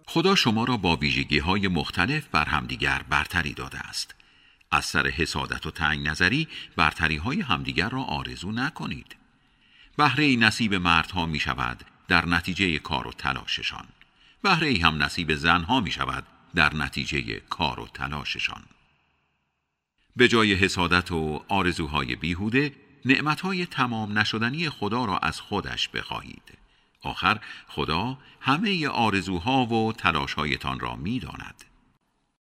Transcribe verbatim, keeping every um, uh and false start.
خدا شما را با ویژگی‌های مختلف بر همدیگر برتری داده است. از سر حسادت و تنگ نظری برتری‌های همدیگر را آرزو نکنید. بهره نصیب مردها می شود در نتیجه کار و تلاششان. بهره هم نصیب زنها می شود در نتیجه کار و تلاششان. به جای حسادت و آرزوهای بیهوده، نعمتهای تمام نشدنی خدا را از خودش بخواهید. آخر خدا همه آرزوها و تلاشهایتان را می داند.